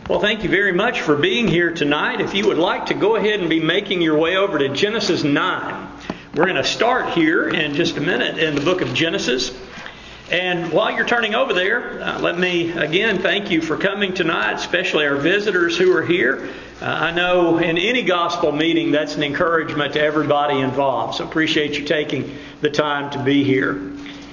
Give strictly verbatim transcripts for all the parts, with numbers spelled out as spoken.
Well, thank you very much for being here tonight. If you would like to go ahead and be making your way over to Genesis nine. We're going to start here in just a minute in the book of Genesis. And while you're turning over there, uh, let me again thank you for coming tonight, especially our visitors who are here. Uh, I know in any gospel meeting that's an encouragement to everybody involved. So appreciate you taking the time to be here.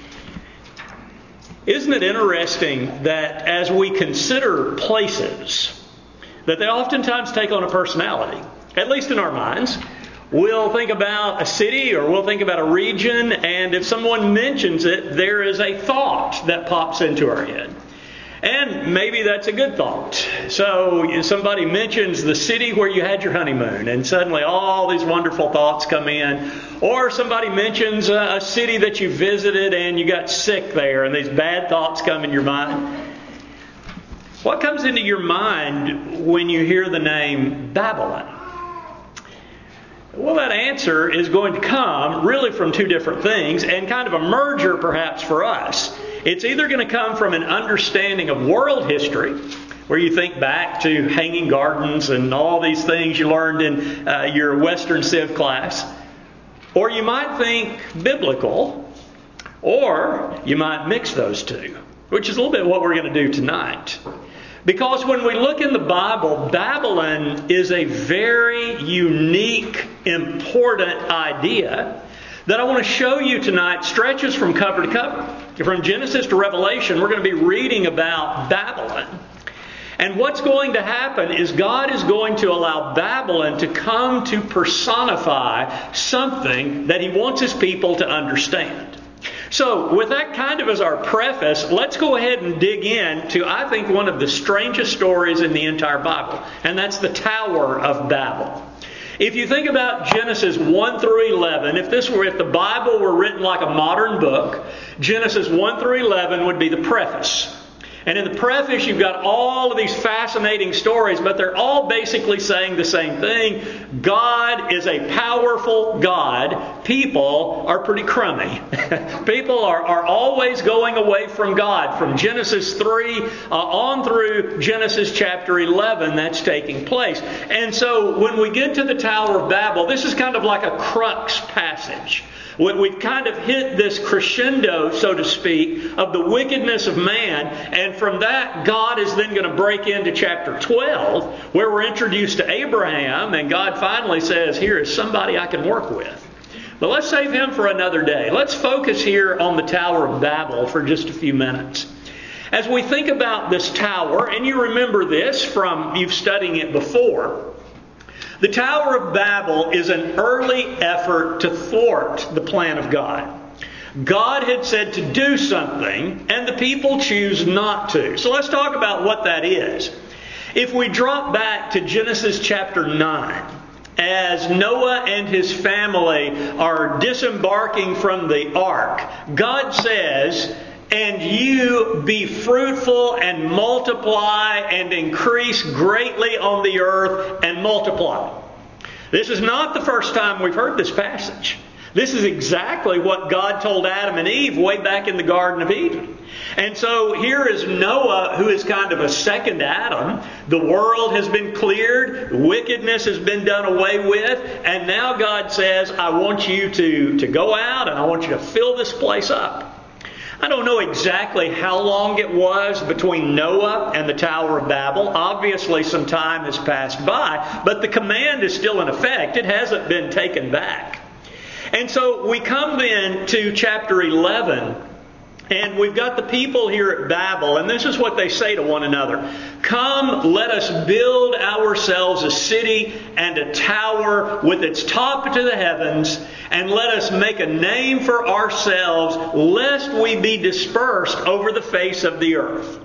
Isn't it interesting that as we consider places, that they oftentimes take on a personality, at least in our minds? We'll think about a city or we'll think about a region, and if someone mentions it, there is a thought that pops into our head. And maybe that's a good thought. So somebody mentions the city where you had your honeymoon, and suddenly all these wonderful thoughts come in. Or somebody mentions a city that you visited and you got sick there, and these bad thoughts come in your mind. What comes into your mind when you hear the name Babylon? Well, that answer is going to come really from two different things, and kind of a merger perhaps for us. It's either going to come from an understanding of world history, where you think back to Hanging Gardens and all these things you learned in uh, your Western Civ class. Or you might think biblical, or you might mix those two, which is a little bit what we're going to do tonight. Because when we look in the Bible, Babylon is a very unique, important idea that I want to show you tonight. Stretches from cover to cover. From Genesis to Revelation, we're going to be reading about Babylon. And what's going to happen is God is going to allow Babylon to come to personify something that He wants His people to understand. So, with that kind of as our preface, let's go ahead and dig in to, I think, one of the strangest stories in the entire Bible. And that's the Tower of Babel. If you think about Genesis one through eleven, if this were, if the Bible were written like a modern book, Genesis one through eleven would be the preface. And in the preface, you've got all of these fascinating stories, but they're all basically saying the same thing. God is a powerful God. People are pretty crummy. People are, are always going away from God. From Genesis three uh, on through Genesis chapter eleven, that's taking place. And so when we get to the Tower of Babel, this is kind of like a crux passage. We've kind of hit this crescendo, so to speak, of the wickedness of man. And from that, God is then going to break into chapter twelve, where we're introduced to Abraham. And God finally says, here is somebody I can work with. But let's save him for another day. Let's focus here on the Tower of Babel for just a few minutes. As we think about this tower, and you remember this from you've studying it before, the Tower of Babel is an early effort to thwart the plan of God. God had said to do something, and the people choose not to. So let's talk about what that is. If we drop back to Genesis chapter nine, as Noah and his family are disembarking from the ark, God says, "And you be fruitful and multiply and increase greatly on the earth and multiply." This is not the first time we've heard this passage. This is exactly what God told Adam and Eve way back in the Garden of Eden. And so here is Noah, who is kind of a second Adam. The world has been cleared. Wickedness has been done away with. And now God says, I want you to, to go out and I want you to fill this place up. I don't know exactly how long it was between Noah and the Tower of Babel. Obviously some time has passed by, but the command is still in effect. It hasn't been taken back. And so we come then to chapter eleven, and we've got the people here at Babel, and this is what they say to one another. Come, let us build ourselves a city and a tower with its top to the heavens, and let us make a name for ourselves, lest we be dispersed over the face of the earth.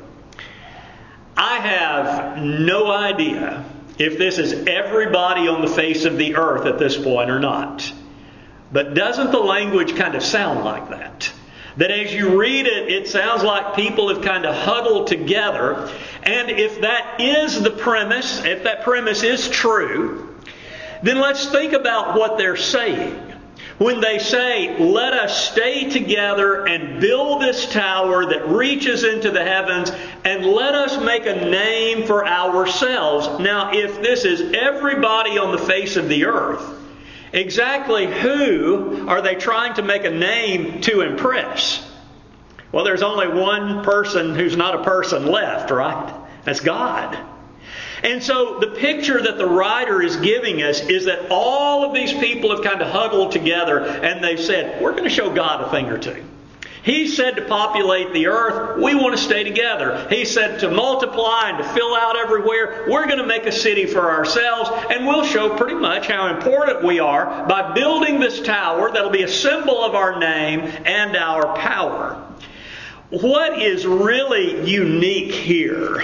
I have no idea if this is everybody on the face of the earth at this point or not. But doesn't the language kind of sound like that? That as you read it, it sounds like people have kind of huddled together. And if that is the premise, if that premise is true, then let's think about what they're saying. When they say, let us stay together and build this tower that reaches into the heavens and let us make a name for ourselves. Now, if this is everybody on the face of the earth, exactly who are they trying to make a name to impress? Well, there's only one person who's not a person left, right? That's God. And so the picture that the writer is giving us is that all of these people have kind of huddled together and they've said, we're going to show God a thing or two. He said to populate the earth. We want to stay together. He said to multiply and to fill out everywhere. We're going to make a city for ourselves, and we'll show pretty much how important we are by building this tower that'll be a symbol of our name and our power. What is really unique here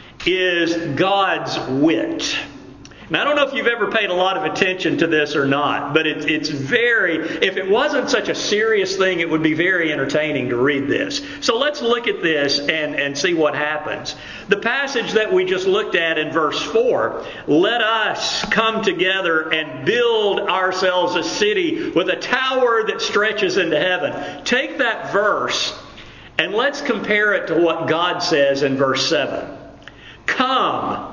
is God's wit. Now, I don't know if you've ever paid a lot of attention to this or not, but it, it's very, if it wasn't such a serious thing, it would be very entertaining to read this. So let's look at this and, and see what happens. The passage that we just looked at in verse four, let us come together and build ourselves a city with a tower that stretches into heaven. Take that verse and let's compare it to what God says in verse seven. Come,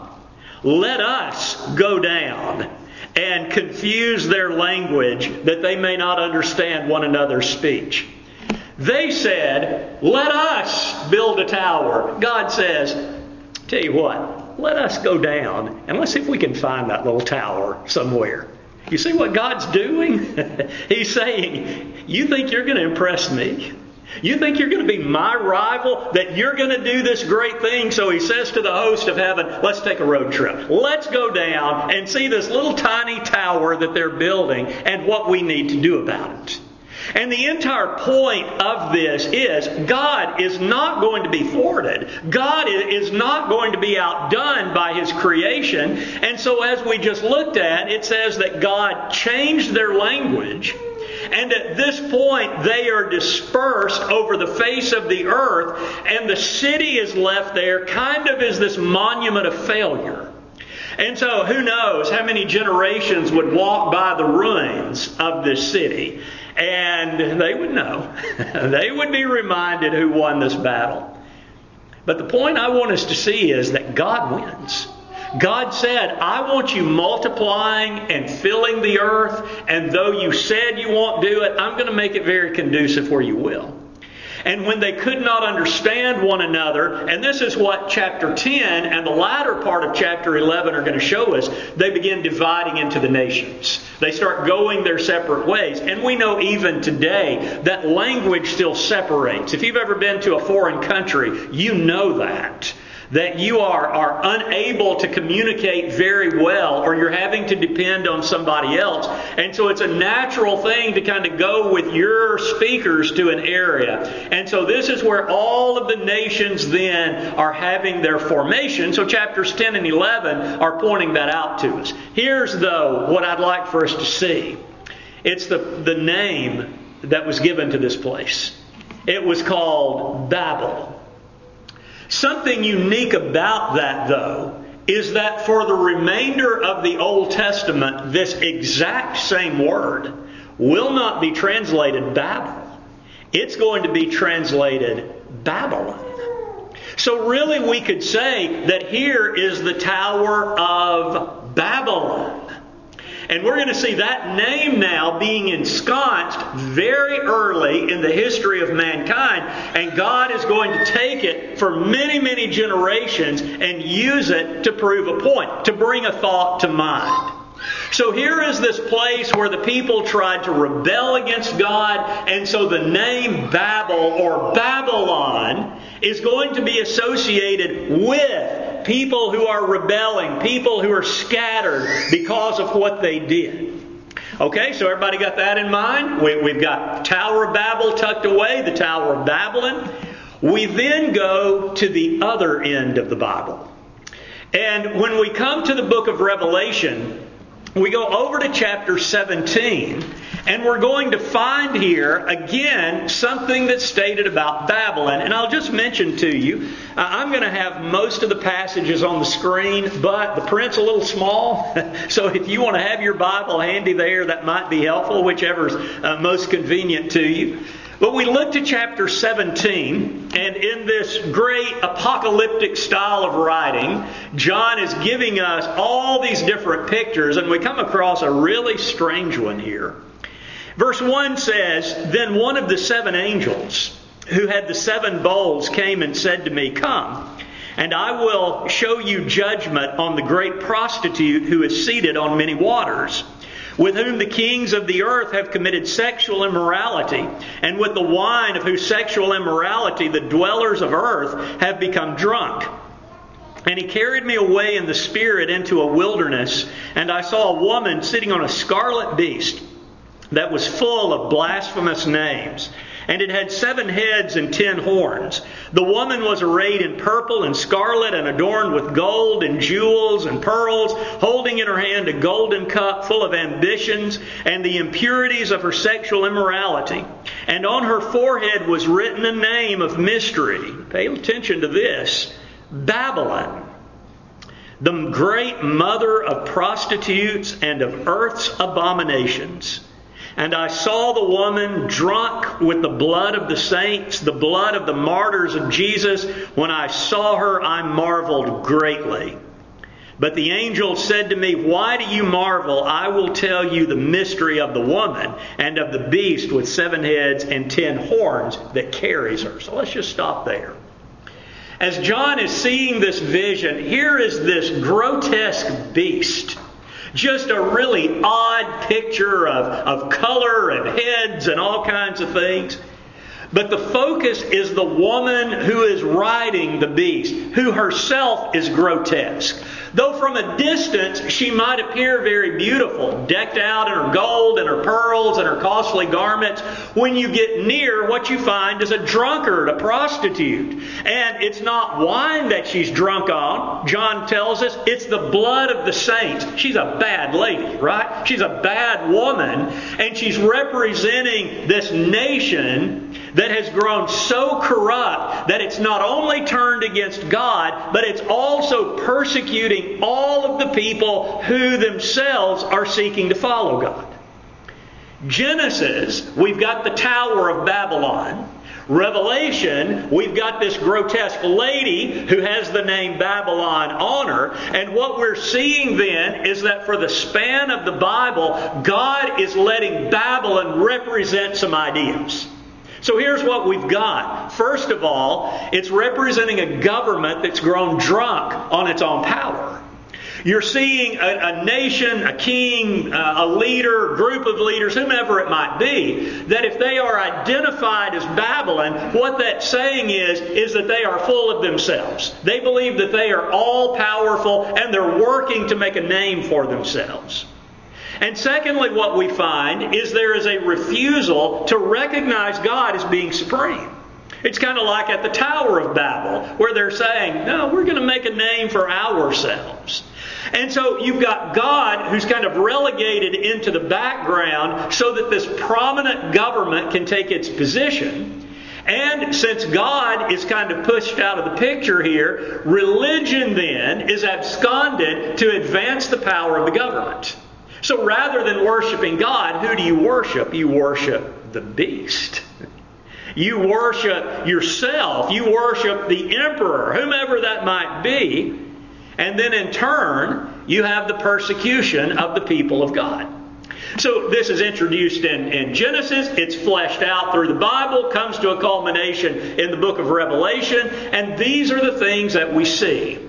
let us go down and confuse their language that they may not understand one another's speech. They said, let us build a tower. God says, tell you what, let us go down and let's see if we can find that little tower somewhere. You see what God's doing? He's saying, you think you're going to impress me? You think you're going to be my rival? That you're going to do this great thing? So he says to the host of heaven, let's take a road trip. Let's go down and see this little tiny tower that they're building and what we need to do about it. And the entire point of this is God is not going to be thwarted. God is not going to be outdone by His creation. And so as we just looked at, it says that God changed their language. And at this point, they are dispersed over the face of the earth, and the city is left there kind of as this monument of failure. And so who knows how many generations would walk by the ruins of this city, and they would know. They would be reminded who won this battle. But the point I want us to see is that God wins. God said, I want you multiplying and filling the earth, and though you said you won't do it, I'm going to make it very conducive where you will. And when they could not understand one another, and this is what chapter ten and the latter part of chapter eleven are going to show us, they begin dividing into the nations. They start going their separate ways. And we know even today that language still separates. If you've ever been to a foreign country, you know that. That you are, are unable to communicate very well, or you're having to depend on somebody else. And so it's a natural thing to kind of go with your speakers to an area. And so this is where all of the nations then are having their formation. So chapters ten and eleven are pointing that out to us. Here's, though, what I'd like for us to see. It's the, the name that was given to this place. It was called Babel. Something unique about that, though, is that for the remainder of the Old Testament, this exact same word will not be translated Babel. It's going to be translated Babylon. So really we could say that here is the Tower of Babylon. And we're going to see that name now being ensconced very early in the history of mankind. And God is going to take it for many, many generations and use it to prove a point, to bring a thought to mind. So here is this place where the people tried to rebel against God. And so the name Babel or Babylon is going to be associated with people who are rebelling, people who are scattered because of what they did. Okay, so everybody got that in mind? We, we've got Tower of Babel tucked away, the Tower of Babylon. We then go to the other end of the Bible. And when we come to the book of Revelation, we go over to chapter seventeen, and we're going to find here, again, something that's stated about Babylon. And I'll just mention to you, uh, I'm going to have most of the passages on the screen, but the print's a little small. So if you want to have your Bible handy there, that might be helpful, whichever's uh, most convenient to you. But we look to chapter seventeen, and in this great apocalyptic style of writing, John is giving us all these different pictures, and we come across a really strange one here. Verse one says, "Then one of the seven angels who had the seven bowls came and said to me, 'Come, and I will show you judgment on the great prostitute who is seated on many waters, with whom the kings of the earth have committed sexual immorality, and with the wine of whose sexual immorality the dwellers of earth have become drunk.' And he carried me away in the Spirit into a wilderness, and I saw a woman sitting on a scarlet beast that was full of blasphemous names. And it had seven heads and ten horns. The woman was arrayed in purple and scarlet and adorned with gold and jewels and pearls, holding in her hand a golden cup full of ambitions and the impurities of her sexual immorality. And on her forehead was written a name of mystery." Pay attention to this. "Babylon, the great mother of prostitutes and of earth's abominations. And I saw the woman drunk with the blood of the saints, the blood of the martyrs of Jesus. When I saw her, I marveled greatly. But the angel said to me, 'Why do you marvel? I will tell you the mystery of the woman and of the beast with seven heads and ten horns that carries her.'" So let's just stop there. As John is seeing this vision, here is this grotesque beast. Just a really odd picture of, of color and heads and all kinds of things. But the focus is the woman who is riding the beast, who herself is grotesque. Though from a distance she might appear very beautiful, decked out in her gold and her pearls and her costly garments, when you get near, what you find is a drunkard, a prostitute. And it's not wine that she's drunk on. John tells us it's the blood of the saints. She's a bad lady, right? She's a bad woman, and she's representing this nation that has grown so corrupt that it's not only turned against God, but it's also persecuting all of the people who themselves are seeking to follow God. Genesis, we've got the Tower of Babylon. Revelation, we've got this grotesque lady who has the name Babylon on her. And what we're seeing then is that for the span of the Bible, God is letting Babylon represent some ideas. So here's what we've got. First of all, it's representing a government that's grown drunk on its own power. You're seeing a, a nation, a king, a leader, group of leaders, whomever it might be, that if they are identified as Babylon, what that's saying is, is that they are full of themselves. They believe that they are all powerful and they're working to make a name for themselves. And secondly, what we find is there is a refusal to recognize God as being supreme. It's kind of like at the Tower of Babel, where they're saying, no, we're going to make a name for ourselves. And so you've got God who's kind of relegated into the background so that this prominent government can take its position. And since God is kind of pushed out of the picture here, religion then is absconded to advance the power of the government. So rather than worshiping God, who do you worship? You worship the beast. You worship yourself. You worship the emperor, whomever that might be. And then in turn, you have the persecution of the people of God. So this is introduced in, in Genesis. It's fleshed out through the Bible, comes to a culmination in the book of Revelation. And these are the things that we see.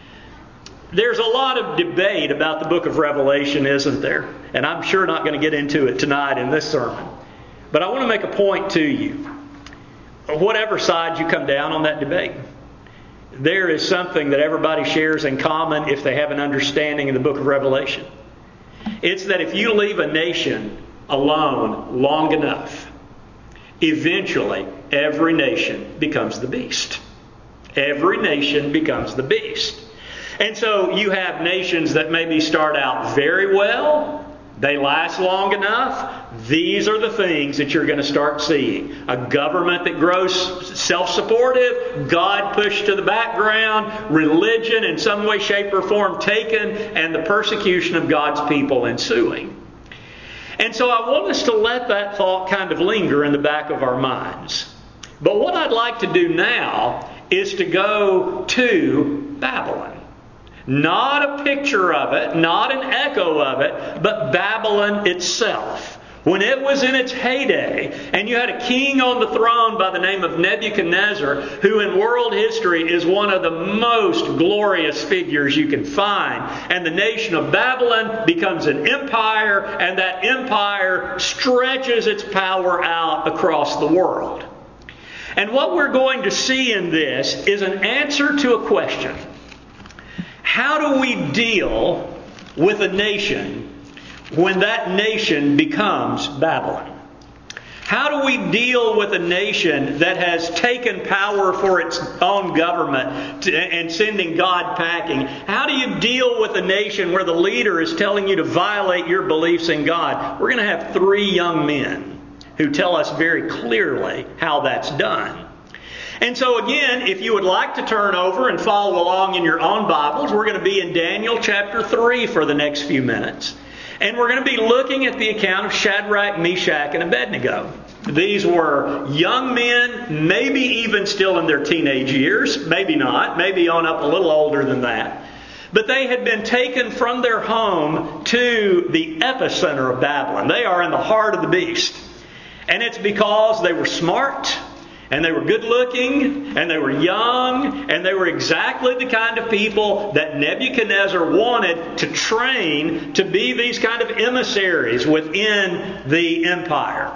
There's a lot of debate about the book of Revelation, isn't there? And I'm sure not going to get into it tonight in this sermon. But I want to make a point to you. Whatever side you come down on that debate, there is something that everybody shares in common if they have an understanding of the book of Revelation. It's that if you leave a nation alone long enough, eventually every nation becomes the beast. Every nation becomes the beast. And so you have nations that maybe start out very well. They last long enough. These are the things that you're going to start seeing. A government that grows self-supportive, God pushed to the background, religion in some way, shape, or form taken, and the persecution of God's people ensuing. And so I want us to let that thought kind of linger in the back of our minds. But what I'd like to do now is to go to Babylon. Not a picture of it, not an echo of it, but Babylon itself. When it was in its heyday, and you had a king on the throne by the name of Nebuchadnezzar, who in world history is one of the most glorious figures you can find. And the nation of Babylon becomes an empire, and that empire stretches its power out across the world. And what we're going to see in this is an answer to a question. How do we deal with a nation when that nation becomes Babylon? How do we deal with a nation that has taken power for its own government to, and sending God packing? How do you deal with a nation where the leader is telling you to violate your beliefs in God? We're going to have three young men who tell us very clearly how that's done. And so again, if you would like to turn over and follow along in your own Bibles, we're going to be in Daniel chapter three for the next few minutes. And we're going to be looking at the account of Shadrach, Meshach, and Abednego. These were young men, maybe even still in their teenage years, maybe not, maybe on up a little older than that. But they had been taken from their home to the epicenter of Babylon. They are in the heart of the beast. And it's because they were smart, and they were good looking, and they were young, and they were exactly the kind of people that Nebuchadnezzar wanted to train to be these kind of emissaries within the empire.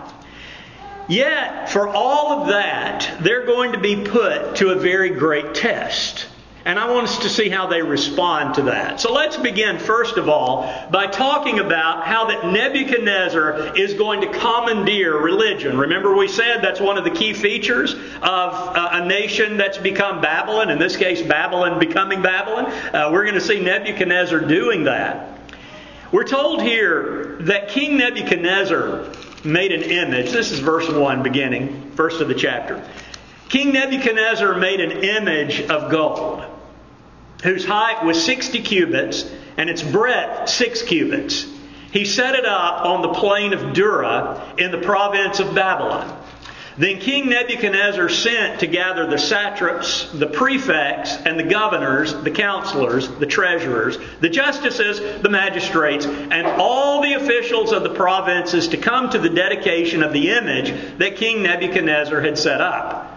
Yet, for all of that, they're going to be put to a very great test. And I want us to see how they respond to that. So let's begin, first of all, by talking about how that Nebuchadnezzar is going to commandeer religion. Remember we said that's one of the key features of a nation that's become Babylon, in this case Babylon becoming Babylon. Uh, we're going to see Nebuchadnezzar doing that. We're told here that King Nebuchadnezzar made an image. This is verse one beginning, first of the chapter. King Nebuchadnezzar made an image of gold, whose height was sixty cubits, and its breadth six cubits. He set it up on the plain of Dura in the province of Babylon. Then King Nebuchadnezzar sent to gather the satraps, the prefects, and the governors, the counselors, the treasurers, the justices, the magistrates, and all the officials of the provinces to come to the dedication of the image that King Nebuchadnezzar had set up.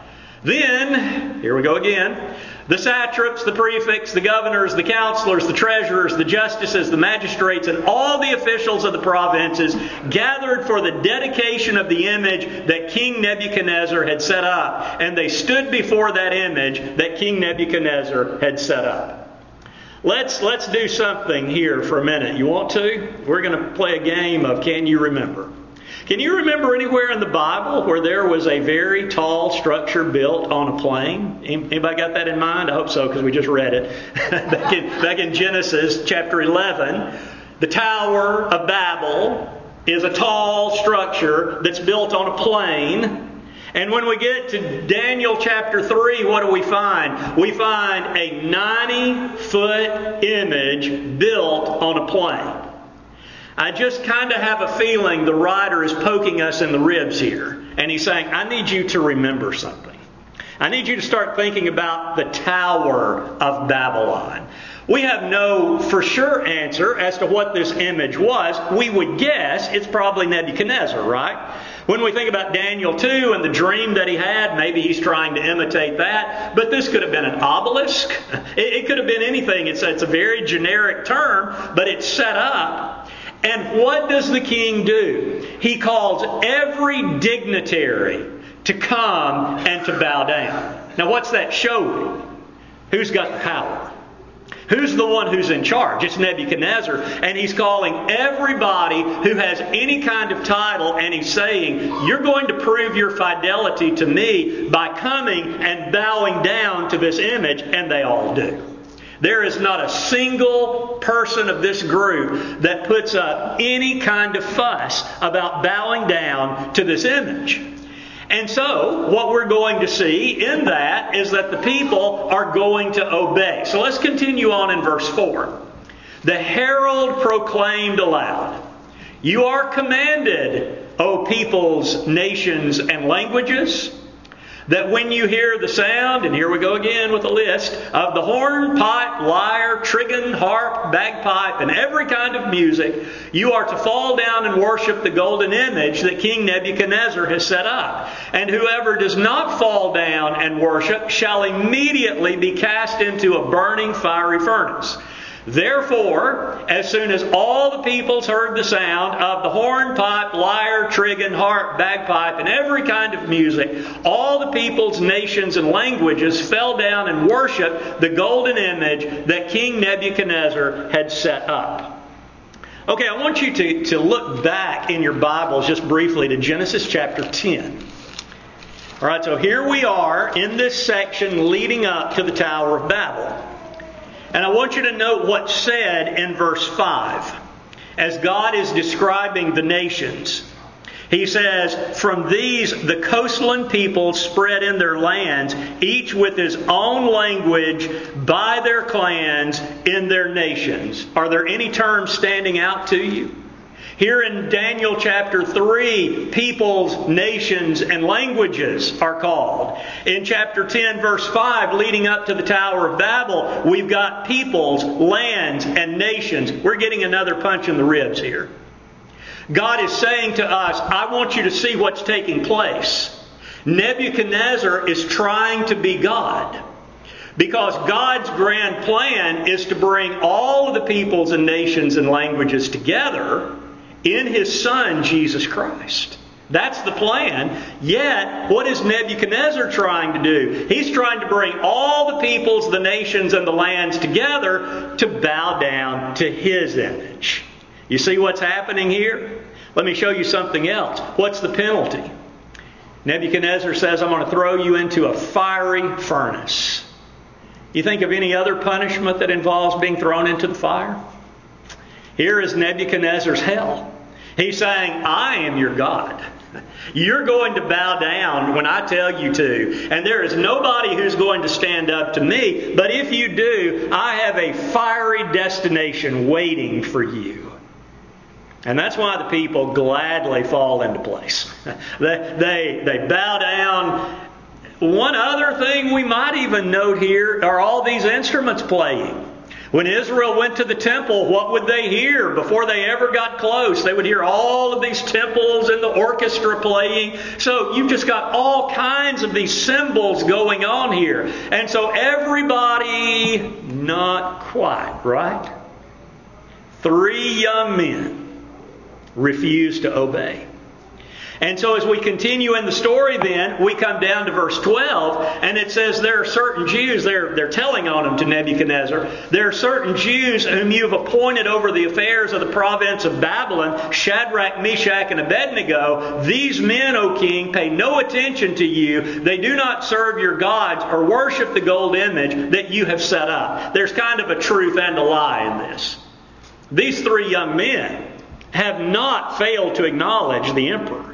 Then, here we go again, the satraps, the prefects, the governors, the counselors, the treasurers, the justices, the magistrates, and all the officials of the provinces gathered for the dedication of the image that King Nebuchadnezzar had set up. And they stood before that image that King Nebuchadnezzar had set up. Let's, let's do something here for a minute. You want to? We're going to play a game of Can You Remember? Can you remember anywhere in the Bible where there was a very tall structure built on a plain? Anybody got that in mind? I hope so, because we just read it. back, in, back in Genesis chapter eleven, the Tower of Babel is a tall structure that's built on a plain. And when we get to Daniel chapter three, what do we find? We find a ninety-foot image built on a plain. I just kind of have a feeling the writer is poking us in the ribs here. And he's saying, I need you to remember something. I need you to start thinking about the Tower of Babylon. We have no for sure answer as to what this image was. We would guess it's probably Nebuchadnezzar, right? When we think about Daniel two and the dream that he had, maybe he's trying to imitate that. But this could have been an obelisk. It, it could have been anything. It's, it's a very generic term, but it's set up. And what does the king do? He calls every dignitary to come and to bow down. Now what's that showing? Who's got the power? Who's the one who's in charge? It's Nebuchadnezzar. And he's calling everybody who has any kind of title, and he's saying, you're going to prove your fidelity to me by coming and bowing down to this image. And they all do. There is not a single person of this group that puts up any kind of fuss about bowing down to this image. And so, what we're going to see in that is that the people are going to obey. So let's continue on in verse four. The herald proclaimed aloud, You are commanded, O peoples, nations, and languages, that when you hear the sound, and here we go again with a list, of the horn, pipe, lyre, trigon, harp, bagpipe, and every kind of music, you are to fall down and worship the golden image that King Nebuchadnezzar has set up. And whoever does not fall down and worship shall immediately be cast into a burning fiery furnace. Therefore, as soon as all the peoples heard the sound of the horn, pipe, lyre, trigon, harp, bagpipe, and every kind of music, all the peoples, nations, and languages fell down and worshipped the golden image that King Nebuchadnezzar had set up. Okay, I want you to, to look back in your Bibles just briefly to Genesis chapter ten. All right, so here we are in this section leading up to the Tower of Babel. And I want you to note what's said in verse five as God is describing the nations. He says, "From these the coastland peoples spread in their lands, each with his own language, by their clans, in their nations." Are there any terms standing out to you? Here in Daniel chapter three, peoples, nations, and languages are called. In chapter ten, verse five, leading up to the Tower of Babel, we've got peoples, lands, and nations. We're getting another punch in the ribs here. God is saying to us, I want you to see what's taking place. Nebuchadnezzar is trying to be God. Because God's grand plan is to bring all of the peoples and nations and languages together in His Son, Jesus Christ. That's the plan. Yet, what is Nebuchadnezzar trying to do? He's trying to bring all the peoples, the nations, and the lands together to bow down to His image. You see what's happening here? Let me show you something else. What's the penalty? Nebuchadnezzar says, I'm going to throw you into a fiery furnace. You think of any other punishment that involves being thrown into the fire? Here is Nebuchadnezzar's hell. He's saying, I am your God. You're going to bow down when I tell you to. And there is nobody who's going to stand up to me. But if you do, I have a fiery destination waiting for you. And that's why the people gladly fall into place. they, they, they bow down. One other thing we might even note here are all these instruments playing. When Israel went to the temple, what would they hear before they ever got close? They would hear all of these temples and the orchestra playing. So you've just got all kinds of these symbols going on here. And so everybody, not quite, right? Three young men refused to obey. And so as we continue in the story then, we come down to verse twelve, and it says there are certain Jews, they're, they're telling on them to Nebuchadnezzar, there are certain Jews whom you have appointed over the affairs of the province of Babylon, Shadrach, Meshach, and Abednego. These men, O king, pay no attention to you. They do not serve your gods or worship the gold image that you have set up. There's kind of a truth and a lie in this. These three young men have not failed to acknowledge the emperor.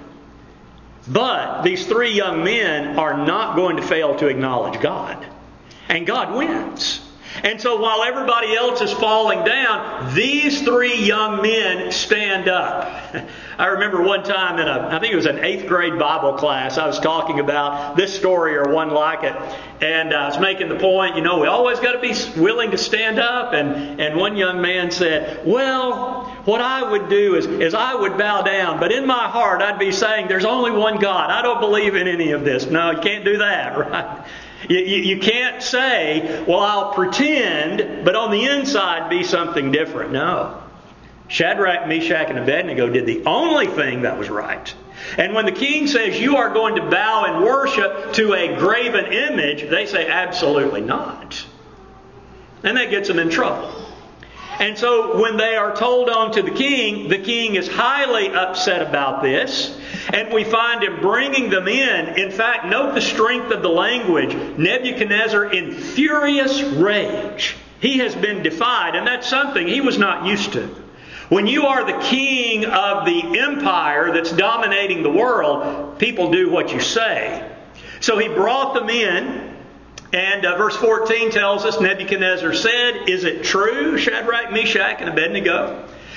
But these three young men are not going to fail to acknowledge God. And God wins. And so while everybody else is falling down, these three young men stand up. I remember one time in a, I think it was an eighth grade Bible class, I was talking about this story or one like it. And I was making the point, you know, we always got to be willing to stand up. And, and one young man said, well, what I would do is, is I would bow down. But in my heart, I'd be saying, there's only one God. I don't believe in any of this. No, you can't do that, right? You, you, you can't say, well, I'll pretend, but on the inside be something different. No. Shadrach, Meshach, and Abednego did the only thing that was right. And when the king says you are going to bow and worship to a graven image, they say absolutely not. And that gets them in trouble. And so when they are told on to the king, the king is highly upset about this. And we find him bringing them in. In fact, note the strength of the language. Nebuchadnezzar in furious rage. He has been defied, and that's something he was not used to. When you are the king of the empire that's dominating the world, people do what you say. So he brought them in. And uh, verse fourteen tells us, Nebuchadnezzar said, is it true, Shadrach, Meshach, and Abednego,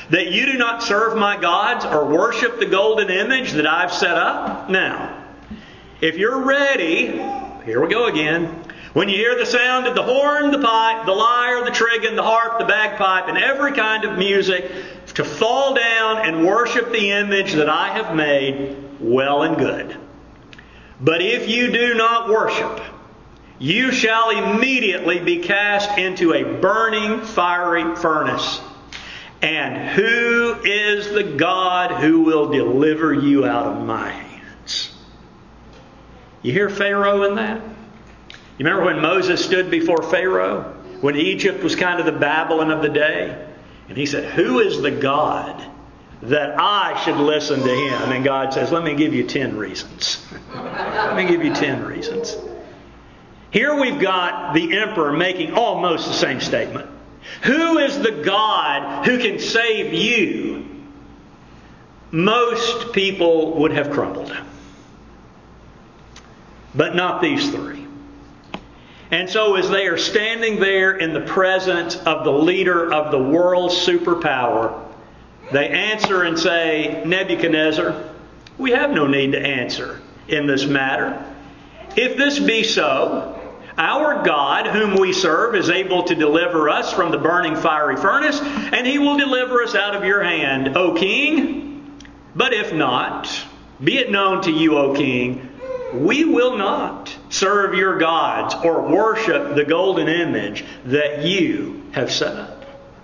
that you do not serve my gods or worship the golden image that I've set up? Now, if you're ready, here we go again. When you hear the sound of the horn, the pipe, the lyre, the trigon, the harp, the bagpipe, and every kind of music, to fall down and worship the image that I have made, well and good. But if you do not worship, you shall immediately be cast into a burning fiery furnace. And who is the God who will deliver you out of my hands? You hear Pharaoh in that? You remember when Moses stood before Pharaoh? When Egypt was kind of the Babylon of the day? And he said, who is the God that I should listen to him? And God says, let me give you ten reasons. Let me give you ten reasons. Here we've got the emperor making almost the same statement. Who is the God who can save you? Most people would have crumbled. But not these three. And so as they are standing there in the presence of the leader of the world's superpower, they answer and say, Nebuchadnezzar, we have no need to answer in this matter. If this be so, our God, whom we serve, is able to deliver us from the burning fiery furnace, and He will deliver us out of your hand, O King. But if not, be it known to you, O King, we will not serve your gods or worship the golden image that you have set up.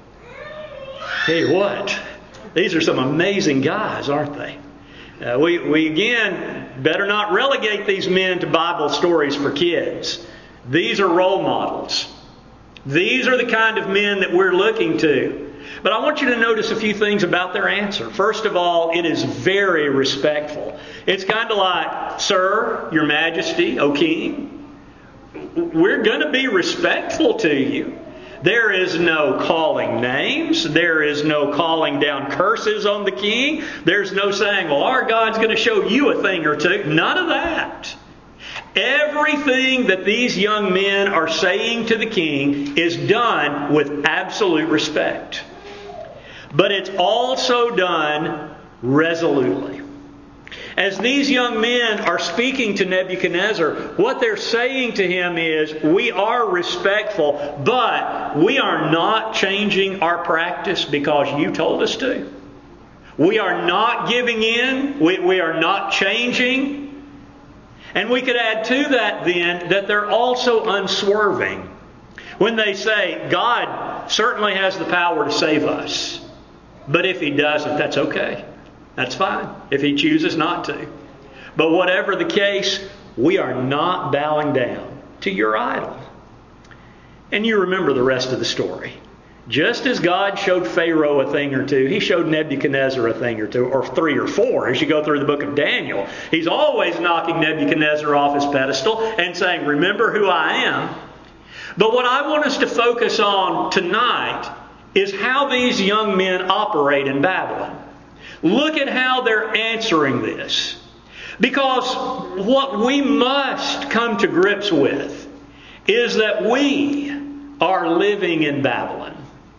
Hey, what? These are some amazing guys, aren't they? Uh, we, we again better not relegate these men to Bible stories for kids. These are role models. These are the kind of men that we're looking to. But I want you to notice a few things about their answer. First of all, it is very respectful. It's kind of like, Sir, Your Majesty, O King, we're going to be respectful to you. There is no calling names. There is no calling down curses on the king. There's no saying, well, our God's going to show you a thing or two. None of that. Everything that these young men are saying to the king is done with absolute respect. But it's also done resolutely. As these young men are speaking to Nebuchadnezzar, what they're saying to him is, we are respectful, but we are not changing our practice because you told us to. We are not giving in. We, we are not changing. And we could add to that then that they're also unswerving. When they say, God certainly has the power to save us. But if He doesn't, that's okay. That's fine. If He chooses not to. But whatever the case, we are not bowing down to your idol. And you remember the rest of the story. Just as God showed Pharaoh a thing or two, He showed Nebuchadnezzar a thing or two, or three or four as you go through the book of Daniel. He's always knocking Nebuchadnezzar off his pedestal and saying, remember who I am. But what I want us to focus on tonight is how these young men operate in Babylon. Look at how they're answering this. Because what we must come to grips with is that we are living in Babylon.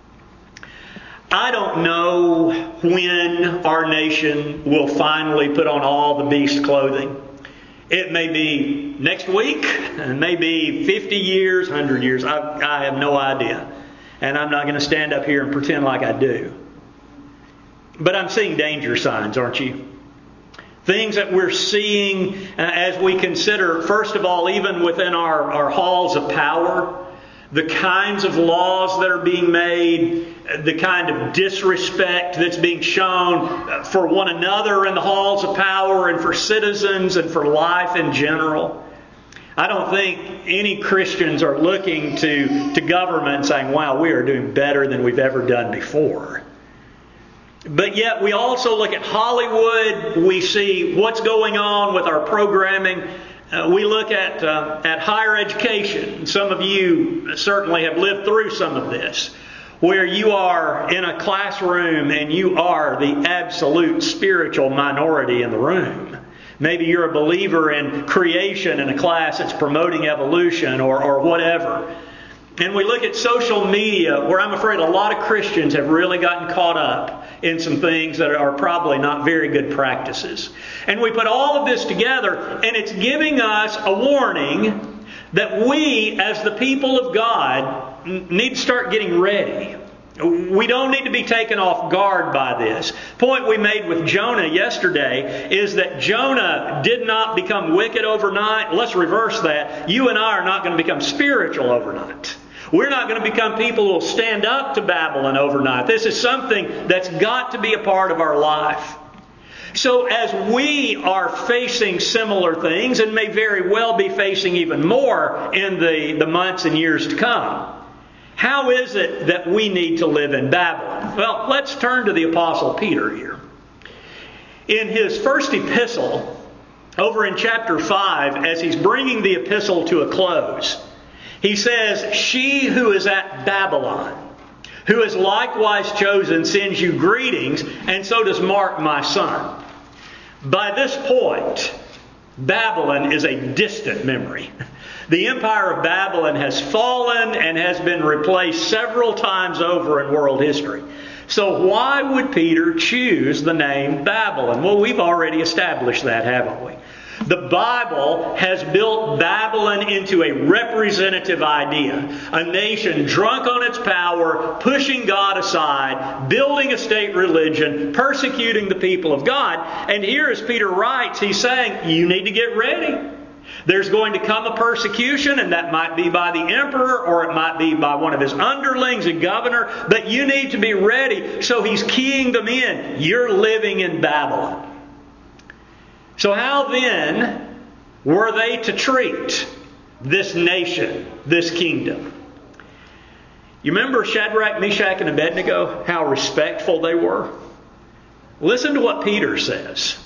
I don't know when our nation will finally put on all the beast clothing. It may be next week, it may be fifty years, one hundred years. I, I have no idea. And I'm not going to stand up here and pretend like I do. But I'm seeing danger signs, aren't you? Things that we're seeing uh, as we consider, first of all, even within our, our halls of power, the kinds of laws that are being made, the kind of disrespect that's being shown for one another in the halls of power and for citizens and for life in general. I don't think any Christians are looking to, to government and saying, wow, we are doing better than we've ever done before. But yet we also look at Hollywood. We see what's going on with our programming. Uh, we look at uh, at higher education. Some of you certainly have lived through some of this, where you are in a classroom and you are the absolute spiritual minority in the room. Maybe you're a believer in creation in a class that's promoting evolution or, or whatever. And we look at social media, where I'm afraid a lot of Christians have really gotten caught up in some things that are probably not very good practices. And we put all of this together, and it's giving us a warning that we, as the people of God, need to start getting ready. We don't need to be taken off guard by this. Point we made with Jonah yesterday is that Jonah did not become wicked overnight. Let's reverse that. You and I are not going to become spiritual overnight. We're not going to become people who will stand up to Babylon overnight. This is something that's got to be a part of our life. So as we are facing similar things, and may very well be facing even more in the, the months and years to come, how is it that we need to live in Babylon? Well, let's turn to the Apostle Peter here. In his first epistle, over in chapter five, as he's bringing the epistle to a close, he says, "She who is at Babylon, who is likewise chosen, sends you greetings, and so does Mark my son." By this point, Babylon is a distant memory. The empire of Babylon has fallen and has been replaced several times over in world history. So why would Peter choose the name Babylon? Well, we've already established that, haven't we? The Bible has built Babylon into a representative idea. A nation drunk on its power, pushing God aside, building a state religion, persecuting the people of God. And here, as Peter writes, he's saying, you need to get ready. There's going to come a persecution, and that might be by the emperor, or it might be by one of his underlings, a governor, but you need to be ready. So he's keying them in. You're living in Babylon. So how then were they to treat this nation, this kingdom? You remember Shadrach, Meshach, and Abednego, how respectful they were? Listen to what Peter says.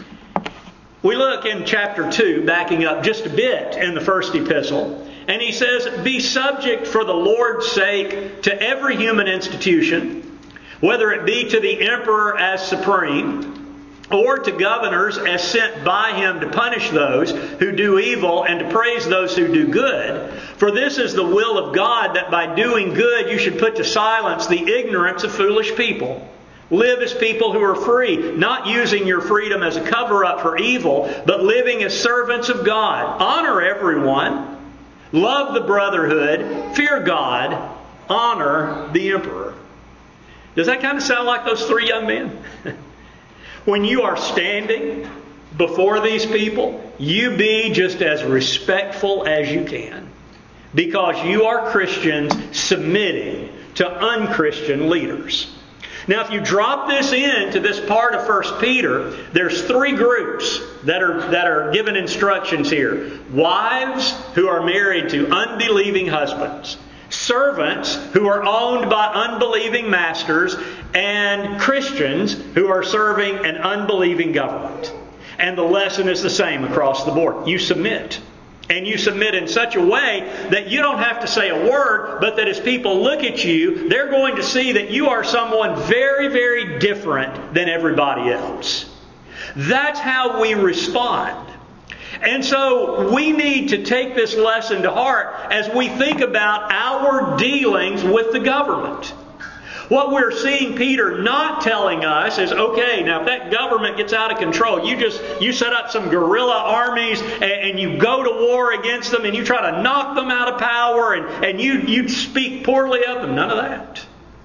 We look in chapter two, backing up just a bit in the first epistle, and he says, "Be subject for the Lord's sake to every human institution, whether it be to the emperor as supreme, or to governors as sent by him to punish those who do evil and to praise those who do good. For this is the will of God, that by doing good you should put to silence the ignorance of foolish people. Live as people who are free, not using your freedom as a cover-up for evil, but living as servants of God. Honor everyone. Love the brotherhood. Fear God. Honor the emperor." Does that kind of sound like those three young men? When you are standing before these people, you be just as respectful as you can, because you are Christians submitting to unchristian leaders. Now, if you drop this into this part of First Peter, there's three groups that are that are given instructions here. Wives who are married to unbelieving husbands. Servants who are owned by unbelieving masters. And Christians who are serving an unbelieving government. And the lesson is the same across the board. You submit. And you submit in such a way that you don't have to say a word, but that as people look at you, they're going to see that you are someone very, very different than everybody else. That's how we respond. And so we need to take this lesson to heart as we think about our dealings with the government. What we're seeing Peter not telling us is, okay, now if that government gets out of control, you just you set up some guerrilla armies and, and you go to war against them and you try to knock them out of power and, and you, you speak poorly of them. None of that.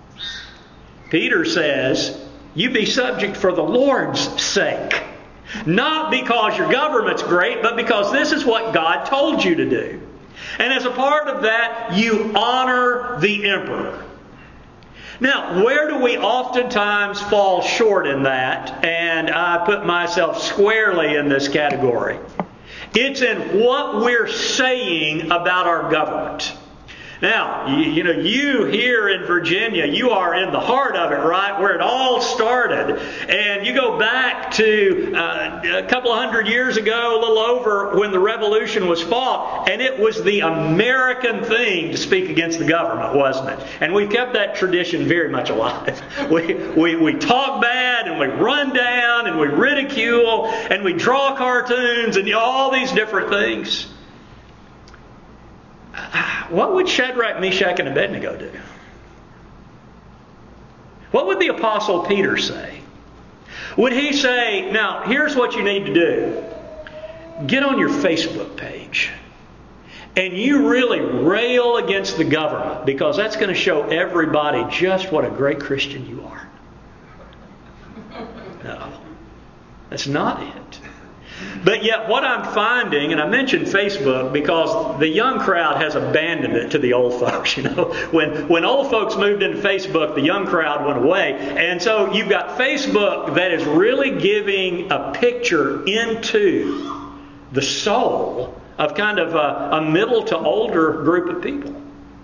Peter says, you be subject for the Lord's sake. Not because your government's great, but because this is what God told you to do. And as a part of that, you honor the emperor. Now, where do we oftentimes fall short in that? And I put myself squarely in this category. It's in what we're saying about our government. Now, you, you know, you here in Virginia, you are in the heart of it, right? Where it all started. And you go back to uh, a couple of hundred years ago, a little over, when the revolution was fought. And it was the American thing to speak against the government, wasn't it? And we've kept that tradition very much alive. We, we, we talk bad and we run down and we ridicule and we draw cartoons and you know, all these different things. What would Shadrach, Meshach, and Abednego do? What would the Apostle Peter say? Would he say, now, here's what you need to do. Get on your Facebook page. And you really rail against the government, because that's going to show everybody just what a great Christian you are. No. That's not it. But yet what I'm finding, and I mentioned Facebook because the young crowd has abandoned it to the old folks. You know, when when old folks moved into Facebook, the young crowd went away. And so you've got Facebook that is really giving a picture into the soul of kind of a, a middle to older group of people.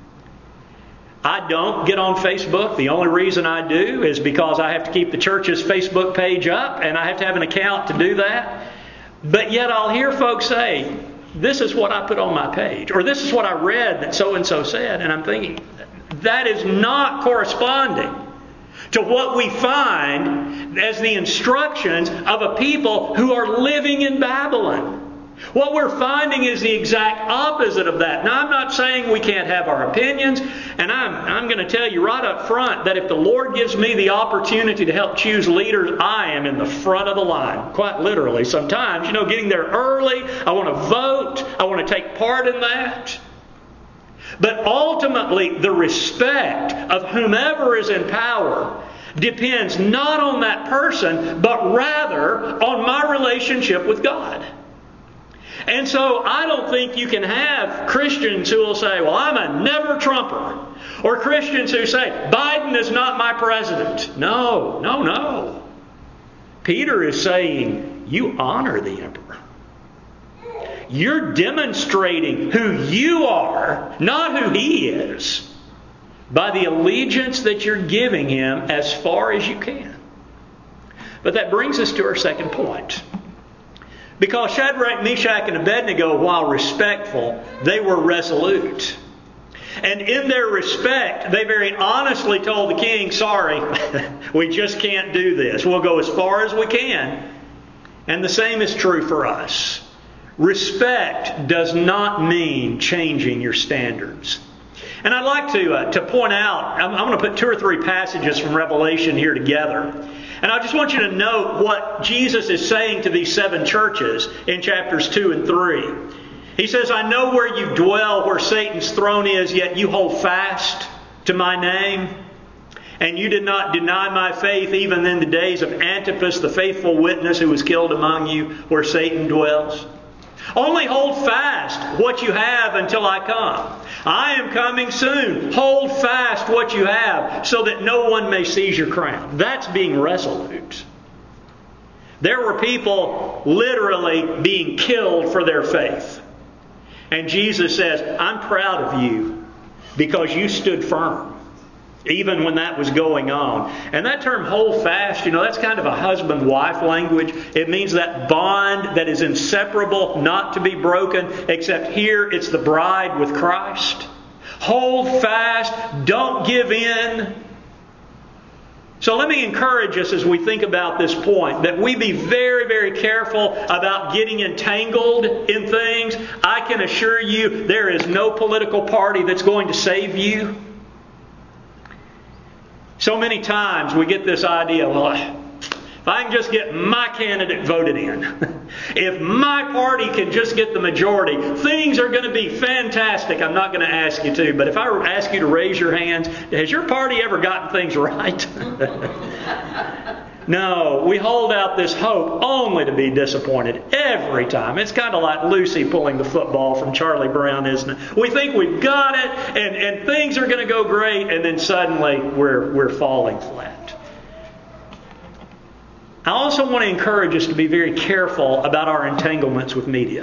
I don't get on Facebook. The only reason I do is because I have to keep the church's Facebook page up, and I have to have an account to do that. But yet I'll hear folks say, this is what I put on my page, or this is what I read that so-and-so said. And I'm thinking, that is not corresponding to what we find as the instructions of a people who are living in Babylon. What we're finding is the exact opposite of that. Now, I'm not saying we can't have our opinions, and I'm, I'm going to tell you right up front that if the Lord gives me the opportunity to help choose leaders, I am in the front of the line, quite literally. Sometimes, you know, getting there early, I want to vote, I want to take part in that. But ultimately, the respect of whomever is in power depends not on that person, but rather on my relationship with God. And so I don't think you can have Christians who will say, well, I'm a never Trumper. Or Christians who say, Biden is not my president. No, no, no. Peter is saying, you honor the emperor. You're demonstrating who you are, not who he is, by the allegiance that you're giving him as far as you can. But that brings us to our second point. Because Shadrach, Meshach, and Abednego, while respectful, they were resolute. And in their respect, they very honestly told the king, sorry, we just can't do this. We'll go as far as we can. And the same is true for us. Respect does not mean changing your standards. And I'd like to, uh, to point out, I'm, I'm going to put two or three passages from Revelation here together. And I just want you to note what Jesus is saying to these seven churches in chapters two and three. He says, I know where you dwell, where Satan's throne is, yet you hold fast to my name. And you did not deny my faith even in the days of Antipas, the faithful witness who was killed among you, where Satan dwells. Only hold fast what you have until I come. I am coming soon. Hold fast what you have so that no one may seize your crown. That's being resolute. There were people literally being killed for their faith. And Jesus says, I'm proud of you because you stood firm, even when that was going on. And that term hold fast, you know, that's kind of a husband-wife language. It means that bond that is inseparable, not to be broken, except here it's the bride with Christ. Hold fast, don't give in. So let me encourage us as we think about this point, that we be very, very careful about getting entangled in things. I can assure you there is no political party that's going to save you. So many times we get this idea, well, if I can just get my candidate voted in, if my party can just get the majority, things are going to be fantastic. I'm not going to ask you to, but if I ask you to raise your hands, has your party ever gotten things right? No, we hold out this hope only to be disappointed every time. It's kind of like Lucy pulling the football from Charlie Brown, isn't it? We think we've got it and, and things are going to go great, and then suddenly we're, we're falling flat. I also want to encourage us to be very careful about our entanglements with media.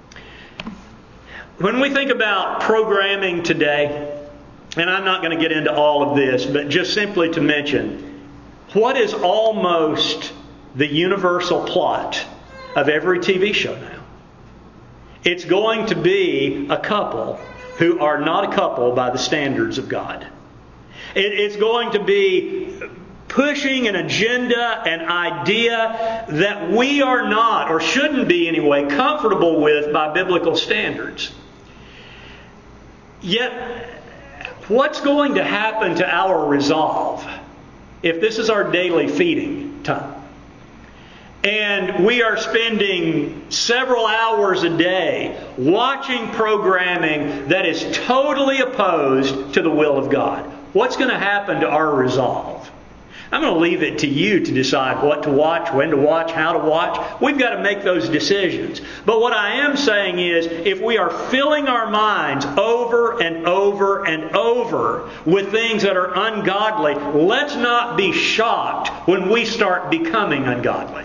When we think about programming today, and I'm not going to get into all of this, but just simply to mention, what is almost the universal plot of every T V show now? It's going to be a couple who are not a couple by the standards of God. It, it's going to be pushing an agenda, an idea that we are not, or shouldn't be anyway, comfortable with by biblical standards. Yet, what's going to happen to our resolve if this is our daily feeding time, and we are spending several hours a day watching programming that is totally opposed to the will of God, what's going to happen to our resolve? I'm going to leave it to you to decide what to watch, when to watch, how to watch. We've got to make those decisions. But what I am saying is, if we are filling our minds over and over and over with things that are ungodly, let's not be shocked when we start becoming ungodly.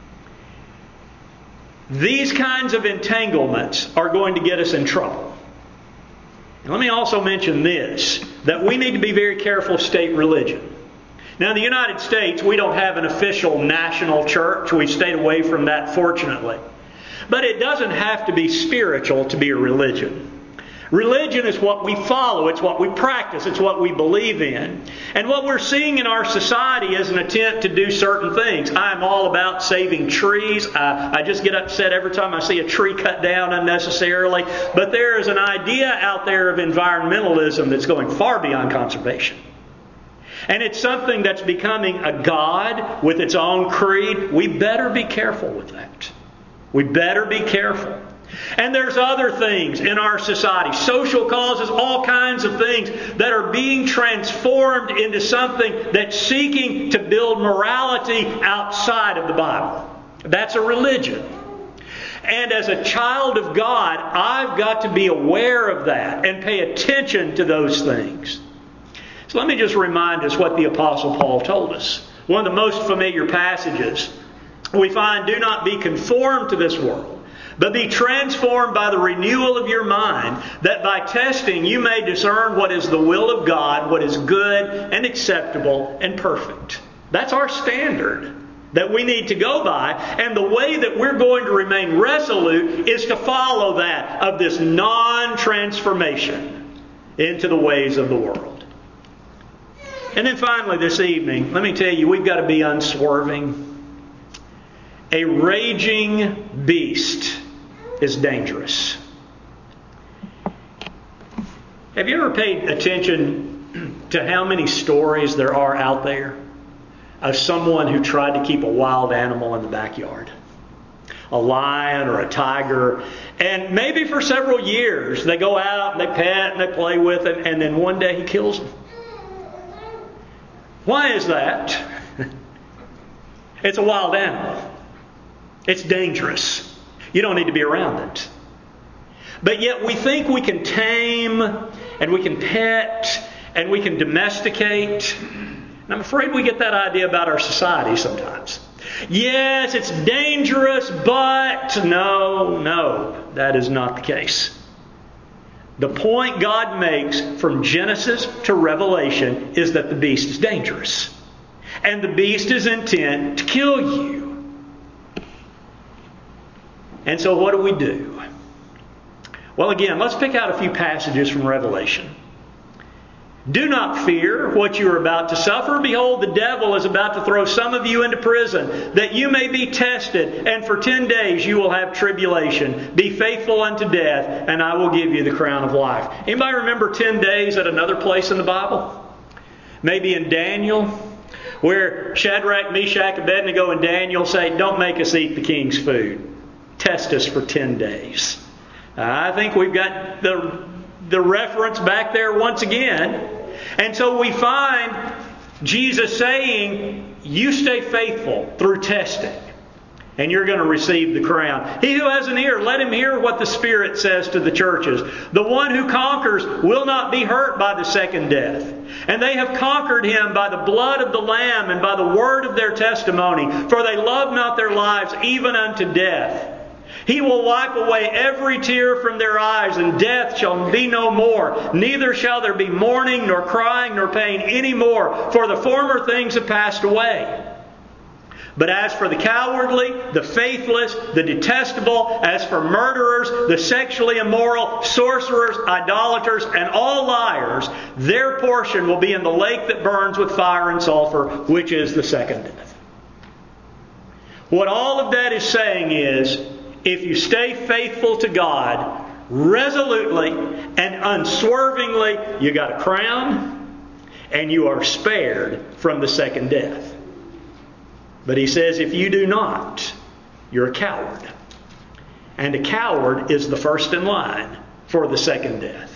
These kinds of entanglements are going to get us in trouble. Let me also mention this, that we need to be very careful of state religion. Now, in the United States, we don't have an official national church. We've stayed away from that, fortunately. But it doesn't have to be spiritual to be a religion. Religion is what we follow. It's what we practice. It's what we believe in. And what we're seeing in our society is an attempt to do certain things. I'm all about saving trees. I, I just get upset every time I see a tree cut down unnecessarily. But there is an idea out there of environmentalism that's going far beyond conservation. And it's something that's becoming a god with its own creed. We better be careful with that. We better be careful. And there's other things in our society, social causes, all kinds of things that are being transformed into something that's seeking to build morality outside of the Bible. That's a religion. And as a child of God, I've got to be aware of that and pay attention to those things. So let me just remind us what the Apostle Paul told us. One of the most familiar passages we find, do not be conformed to this world, but be transformed by the renewal of your mind, that by testing you may discern what is the will of God, what is good and acceptable and perfect. That's our standard that we need to go by. And the way that we're going to remain resolute is to follow that of this non-transformation into the ways of the world. And then finally this evening, let me tell you, we've got to be unswerving. A raging beast is dangerous. Have you ever paid attention to how many stories there are out there of someone who tried to keep a wild animal in the backyard? A lion or a tiger. And maybe for several years they go out and they pet and they play with it, and then one day he kills them. Why is that? It's a wild animal. It's dangerous. You don't need to be around it. But yet we think we can tame and we can pet and we can domesticate. And I'm afraid we get that idea about our society sometimes. Yes, it's dangerous, but no, no, that is not the case. The point God makes from Genesis to Revelation is that the beast is dangerous. And the beast is intent to kill you. And so what do we do? Well, again, let's pick out a few passages from Revelation. Do not fear what you are about to suffer. Behold, the devil is about to throw some of you into prison, that you may be tested, and for ten days you will have tribulation. Be faithful unto death, and I will give you the crown of life. Anybody remember ten days at another place in the Bible? Maybe in Daniel, where Shadrach, Meshach, Abednego, and Daniel say, don't make us eat the king's food. Test us for ten days. I think we've got the the reference back there once again. And so we find Jesus saying, you stay faithful through testing, and you're going to receive the crown. He who has an ear, let him hear what the Spirit says to the churches. The one who conquers will not be hurt by the second death. And they have conquered him by the blood of the Lamb and by the word of their testimony. For they love not their lives even unto death. He will wipe away every tear from their eyes, and death shall be no more. Neither shall there be mourning, nor crying, nor pain any more, for the former things have passed away. But as for the cowardly, the faithless, the detestable, as for murderers, the sexually immoral, sorcerers, idolaters, and all liars, their portion will be in the lake that burns with fire and sulfur, which is the second death. What all of that is saying is, if you stay faithful to God, resolutely and unswervingly, you got a crown and you are spared from the second death. But he says, if you do not, you're a coward. And a coward is the first in line for the second death.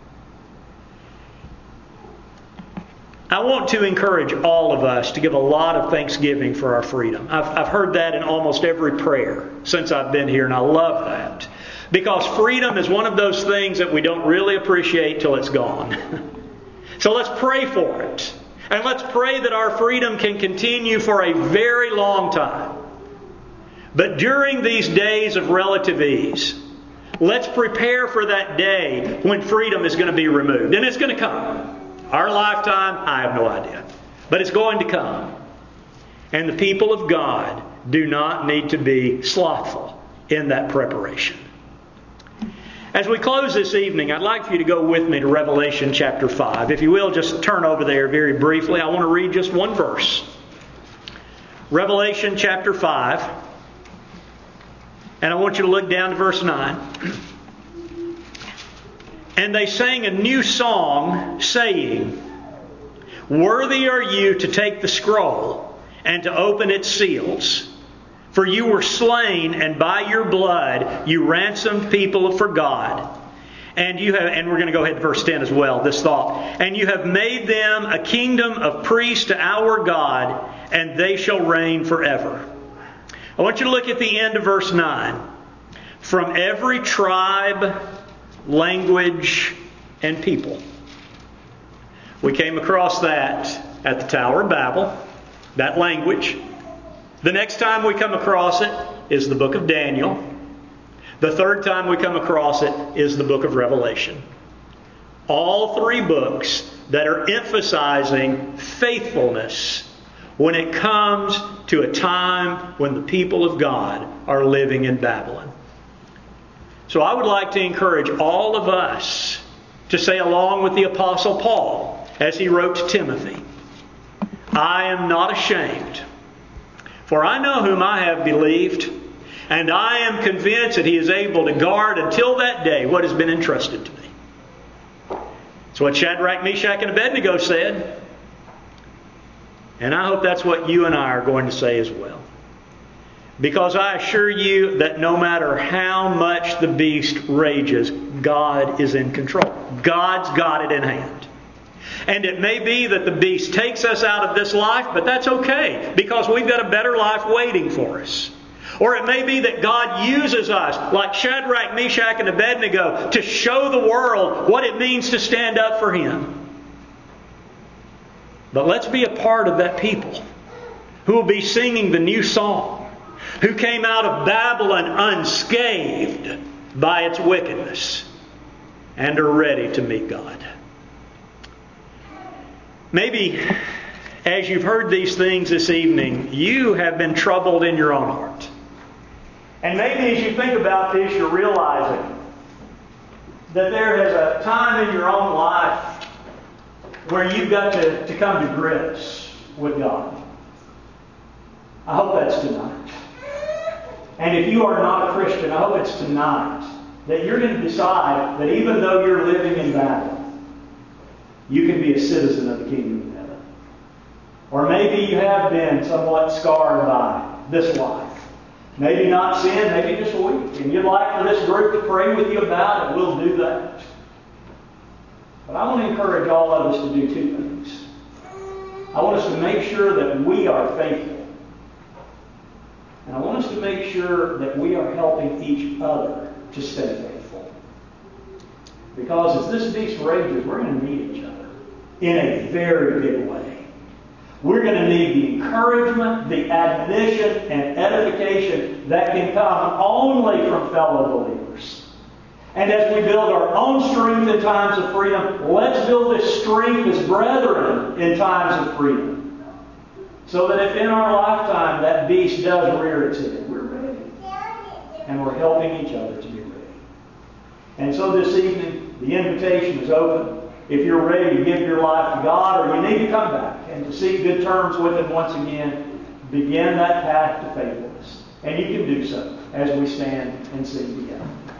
I want to encourage all of us to give a lot of thanksgiving for our freedom. I've, I've heard that in almost every prayer since I've been here, and I love that. Because freedom is one of those things that we don't really appreciate till it's gone. So let's pray for it. And let's pray that our freedom can continue for a very long time. But during these days of relative ease, let's prepare for that day when freedom is going to be removed. And it's going to come. Our lifetime, I have no idea. But it's going to come. And the people of God do not need to be slothful in that preparation. As we close this evening, I'd like for you to go with me to Revelation chapter five. If you will, just turn over there very briefly. I want to read just one verse. Revelation chapter five. And I want you to look down to verse nine. And they sang a new song, saying, worthy are you to take the scroll and to open its seals. For you were slain, and by your blood you ransomed people for God. And you have, and we're going to go ahead to verse ten as well, this thought. And you have made them a kingdom of priests to our God, and they shall reign forever. I want you to look at the end of verse nine. From every tribe, language, and people. We came across that at the Tower of Babel, that language. The next time we come across it is the book of Daniel. The third time we come across it is the book of Revelation. All three books that are emphasizing faithfulness when it comes to a time when the people of God are living in Babylon. So I would like to encourage all of us to say along with the Apostle Paul as he wrote to Timothy, I am not ashamed, for I know whom I have believed, and I am convinced that he is able to guard until that day what has been entrusted to me. That's what Shadrach, Meshach, and Abednego said. And I hope that's what you and I are going to say as well. Because I assure you that no matter how much the beast rages, God is in control. God's got it in hand. And it may be that the beast takes us out of this life, but that's okay, because we've got a better life waiting for us. Or it may be that God uses us, like Shadrach, Meshach, and Abednego, to show the world what it means to stand up for Him. But let's be a part of that people who will be singing the new song, who came out of Babylon unscathed by its wickedness and are ready to meet God. Maybe as you've heard these things this evening, you have been troubled in your own heart. And maybe as you think about this, you're realizing that there is a time in your own life where you've got to, to come to grips with God. I hope that's tonight. And if you are not a Christian, I hope it's tonight that you're going to decide that even though you're living in Babylon, you can be a citizen of the kingdom of heaven. Or maybe you have been somewhat scarred by this life. Maybe not sin, maybe just weak. And you'd like for this group to pray with you about it, we'll do that. But I want to encourage all of us to do two things. I want us to make sure that we are faithful. And I want us to make sure that we are helping each other to stay faithful. Because as this beast rages, we're going to need each other in a very big way. We're going to need the encouragement, the admonition, and edification that can come only from fellow believers. And as we build our own strength in times of freedom, let's build this strength as brethren in times of freedom. So that if in our lifetime that beast does rear its head, we're ready. And we're helping each other to be ready. And so this evening, the invitation is open. If you're ready to give your life to God, or you need to come back and to seek good terms with Him once again, begin that path to faithfulness. And you can do so as we stand and sing together.